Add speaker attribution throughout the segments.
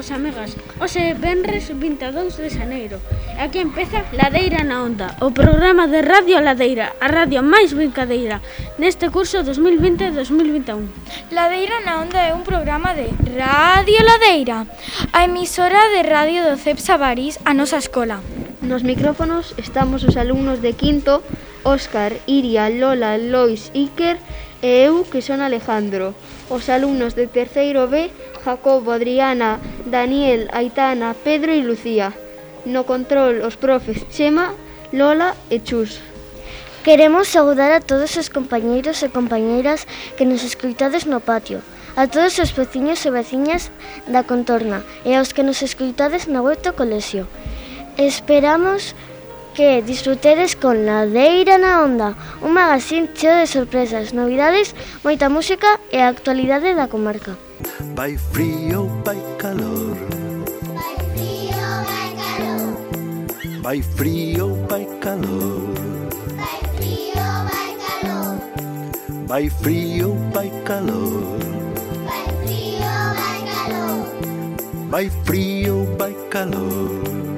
Speaker 1: amigos e amigas. Hoxe venres 22 de xaneiro. E aquí empeza Ladeira na Onda, o programa de Radio Ladeira, a radio máis brincadeira neste curso 2020-2021.
Speaker 2: Ladeira na Onda é un programa de Radio Ladeira, a emisora de radio do CEPS Avarís, a nosa escola.
Speaker 3: Nos micrófonos estamos os alumnos de quinto, Óscar, Iria, Lola, Lois, Iker e eu, que son Alejandro. Os alumnos de terceiro B, Jacobo, Adriana, Daniel, Aitana, Pedro e Lucía. No control, os profes Chema, Lola e Chus.
Speaker 4: Queremos saudar a todos os compañeiros e compañeiras que nos escoitades no patio, a todos os veciños e veciñas da contorna e aos que nos escoitades na web do colexio. Esperamos que disfrutedes con Ladeira na Onda, un magazín cheo de sorpresas, novidades, moita música e a actualidade da comarca.
Speaker 5: Vai frío, vai calor.
Speaker 6: Vai frío, vai calor.
Speaker 5: Vai frío, vai calor.
Speaker 6: Vai frío, vai calor.
Speaker 5: Vai frío, vai calor.
Speaker 6: Vai frío, vai calor.
Speaker 5: Vai frío, vai calor.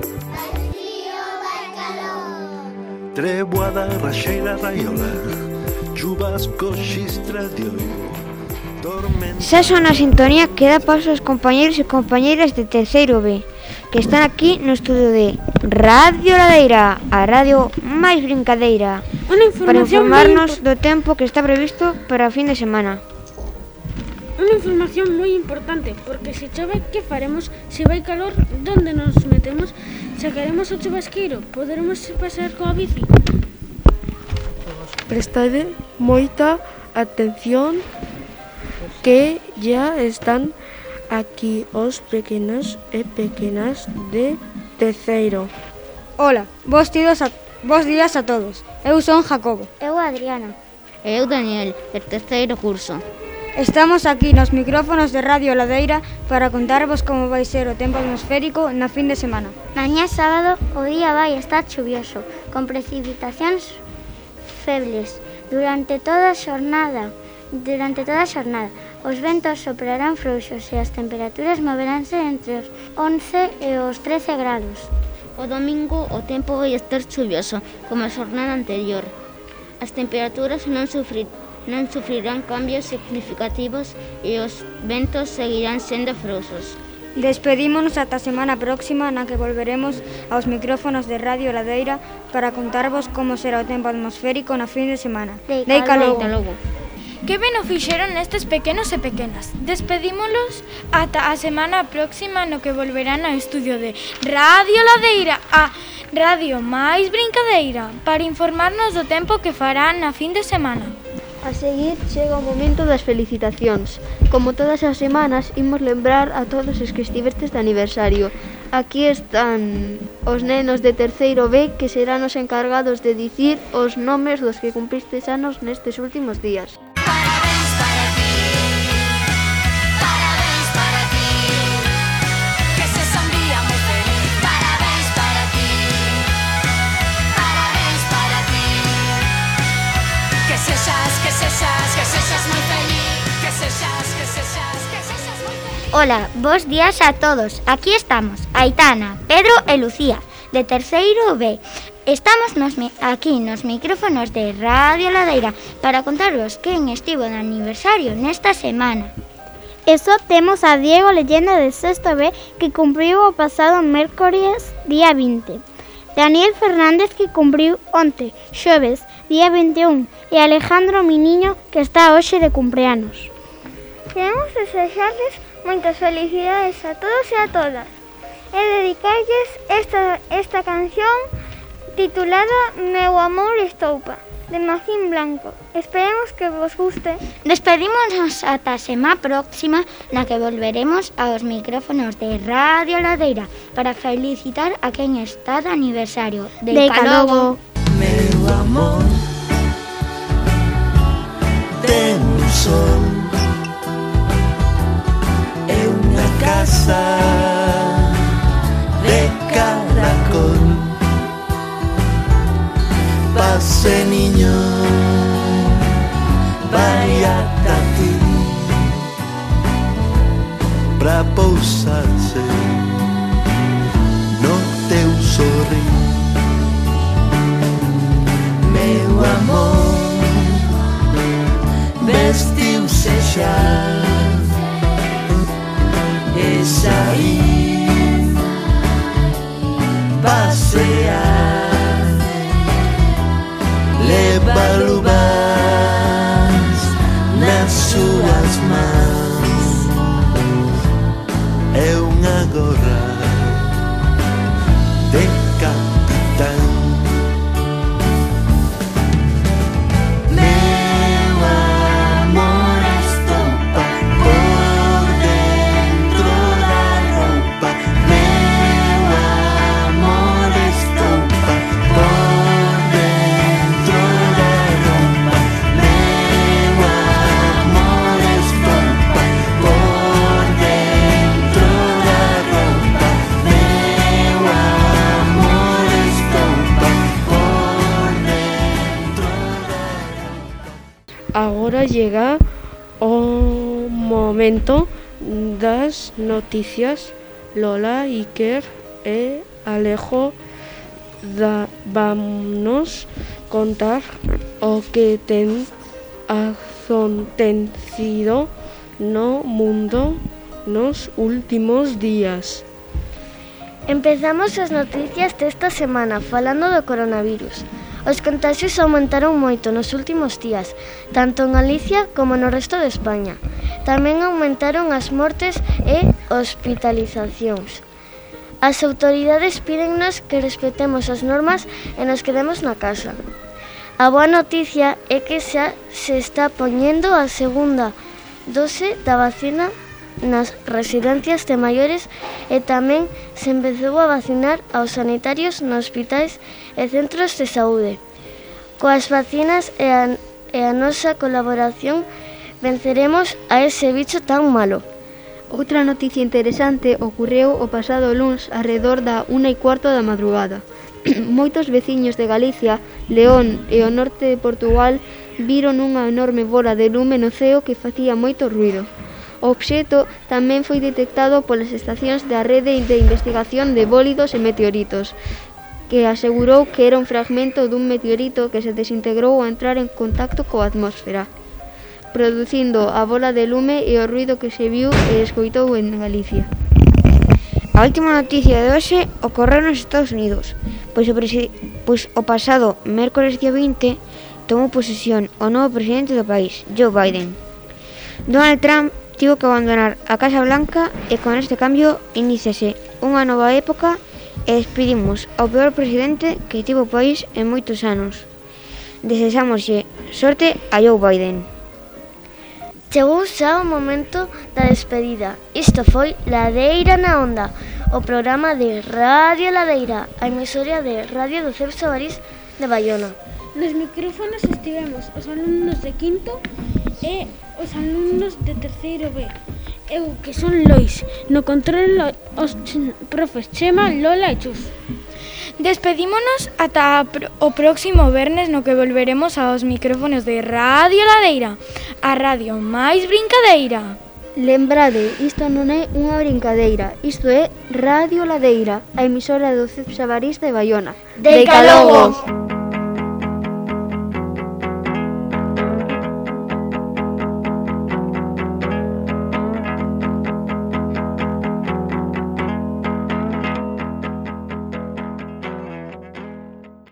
Speaker 5: Treboada, raxeira, raiola, chubasco, xistra de oio, tormenta...
Speaker 7: Xa son a sintonía que dá paso aos compañeiros e compañeiras de terceiro B, que están aquí no estudio de Radio Ladeira, a radio máis brincadeira, para informarnos do tempo que está previsto para o fin de semana.
Speaker 1: Unha información moi importante, porque se chove, que faremos? Se vai calor, donde nos metemos? Sacaremos o chubasqueiro? Poderemos pasar coa bici?
Speaker 8: Prestade moita atención que ya están aquí os pequenos e pequenas de terceiro.
Speaker 7: Ola, bos días a todos. Eu son Jacobo.
Speaker 4: Eu Adriana.
Speaker 9: Eu Daniel, de terceiro curso.
Speaker 7: Estamos aquí nos micrófonos de Radio Ladeira para contarvos como vai ser o tempo atmosférico na fin de semana.
Speaker 4: Mañá sábado o día vai estar chuvioso, con precipitacións febles durante toda a xornada. Os ventos soprarán frouxos e as temperaturas moveránse entre os 11 e os 13 grados.
Speaker 9: O domingo o tempo vai estar chuvioso, como a xornada anterior. As temperaturas non sufrirán cambios significativos e os ventos seguirán sendo frouxos.
Speaker 7: Despedímonos ata a semana próxima na que volveremos aos micrófonos de Radio Ladeira para contarvos como será o tempo atmosférico na fin de semana. Deica logo.
Speaker 2: Que ben o fixeron estes pequenos e pequenas. Despedímolos ata a semana próxima no que volverán ao estudio de Radio Ladeira, a radio máis brincadeira, para informarnos do tempo que fará na fin de semana.
Speaker 3: A seguir chega o momento das felicitacións. Como todas as semanas, imos lembrar a todos os que estivestes de aniversario. Aquí están os nenos de terceiro B que serán os encargados de dicir os nomes dos que cumpristes anos nestes últimos días.
Speaker 6: Parabéns para ti, parabéns para ti, que sexa un día moi feliz. Parabéns para ti, parabéns para ti, que sexas moi feliz, que sexas moi feliz.
Speaker 4: Ola, bos días a todos. Aquí estamos, Aitana, Pedro e Lucía, de terceiro B. Estamos aquí nos micrófonos de Radio Ladeira para contarvos quen estivo de aniversario nesta semana.
Speaker 10: E só temos a Diego Leyenda de sexto B que cumpriu o pasado mércores día 20. Daniel Fernández que cumpriu onte, xoves, día 21, e Alejandro Miniño que está hoxe de cumpleanos.
Speaker 11: Queremos desexarles moitas felicidades a todos e a todas e dedicarlles esta canción titulada Meu amor estoupa, de Magín Blanco. Esperemos que vos guste.
Speaker 4: Despedímonos ata a semana próxima na que volveremos aos micrófonos de Radio Ladeira para felicitar a quen está de aniversario.
Speaker 10: Deica logo.
Speaker 5: Meu amor ten un sol e unha casa de caracol. Pase niño, vai ata ti pra pousarse sorrir. Meu amor vestiu-se xa e saí passear, leva luvas nas súas mans e unha gorra de capitán. Meu amor estopa por dentro da roupa. Meu amor estopa por dentro da roupa. Meu amor estopa por dentro da roupa. Meu amor estopa por dentro da roupa.
Speaker 8: Agora llega o momento das noticias. Lola, Iker e Alejo vámonos contar o que ten acontecido no mundo nos últimos días.
Speaker 4: Empezamos as noticias desta semana falando do coronavirus. Os contaxios aumentaron moito nos últimos días, tanto en Galicia como no resto de España. Tamén aumentaron as mortes e hospitalizacións. As autoridades pídennos que respetemos as normas e nos quedemos na casa. A boa noticia é que xa se está poñendo a segunda dose da vacina nas residencias de maiores e tamén se empezou a vacinar aos sanitarios nos hospitais e centros de saúde. Coas vacinas e a nosa colaboración venceremos a ese bicho tan malo.
Speaker 3: Outra noticia interesante ocorreu o pasado luns arredor da 1:15 da madrugada. Moitos veciños de Galicia, León e o norte de Portugal viron unha enorme bola de lume no ceo que facía moito ruido. O obxecto tamén foi detectado polas estacións da Rede de Investigación de Bólidos e Meteoritos, que asegurou que era un fragmento dun meteorito que se desintegrou ao entrar en contacto coa atmósfera, producindo a bola de lume e o ruido que se viu e escoitou en Galicia.
Speaker 7: A última noticia de hoxe ocorreu nos Estados Unidos, pois o pasado mércores día 20 tomou posesión o novo presidente do país, Joe Biden. Donald Trump tivo que abandonar a Casa Blanca e con este cambio iníciase unha nova época e despedimos ao peor presidente que tivo o país en moitos anos. Deseámoslle sorte a Joe Biden.
Speaker 4: Chegou xa o momento da despedida. Isto foi Ladeira na Onda, o programa de Radio Ladeira, a emisora de Radio do Ceu Sabarís de Baiona.
Speaker 1: Nos micrófonos estivemos os alumnos de quinto e os alumnos de terceiro B. Eu, que son Lois, no control os profes Chema, Lola e Chus.
Speaker 2: Despedímonos ata o próximo vernes no que volveremos aos micrófonos de Radio Ladeira, a radio máis brincadeira.
Speaker 3: Lembrade, isto non é unha brincadeira, isto é Radio Ladeira, a emisora do CEP Sabarís de Baiona.
Speaker 4: Deica logo!